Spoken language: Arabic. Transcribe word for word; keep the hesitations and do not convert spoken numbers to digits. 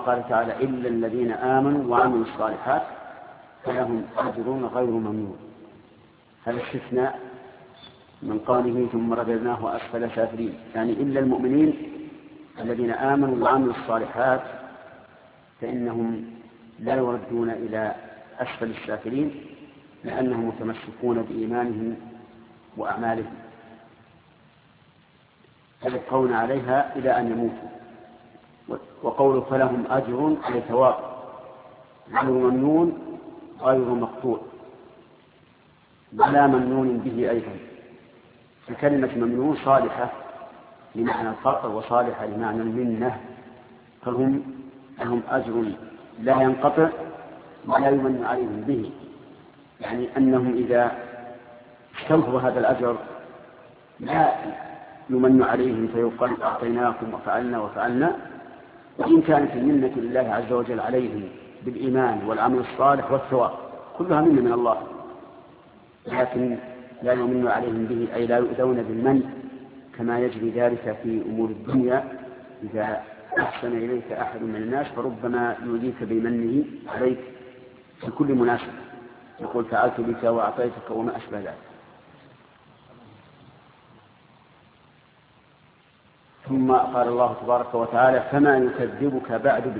قال تعالى إلا الذين آمنوا وعملوا الصالحات فلهم أجر غير ممنون. هذا استثناء من قوله ثم رددناه أسفل سافلين، يعني إلا المؤمنين الذين آمنوا وعملوا الصالحات فإنهم لا يردون إلى أسفل السافلين لأنهم متمسكون بإيمانهم وأعمالهم يبقون عليها إلى أن يموتوا. وقوله فلهم أجر أي ثواب غير ممنون غير مقطوع ولا ممنون به أيضا. فكلمة ممنون صالحة لمعنى القطع وصالحة لمعنى المنة، فهم لهم أجر لا ينقطع ولا يمن عليهم به، يعني أنهم إذا استوفوا هذا الأجر لا يمن عليهم فيقال أعطيناكم وفعلنا وفعلنا، وإن كانت المنة لله عز وجل عليهم بالإيمان والعمل الصالح والثواب كلها منة من الله، لكن لا يمن عليهم به أي لا يؤذون بالمن كما يجري ذلك في أمور الدنيا. إذا أحسن إليك أحد من الناس فربما يؤذيك بمنه عليك في كل مناسبة، يقول فعلت بك وأعطيتك وما أشبه ذلك. ثم قال الله تبارك وتعالى فما يكذبك بعد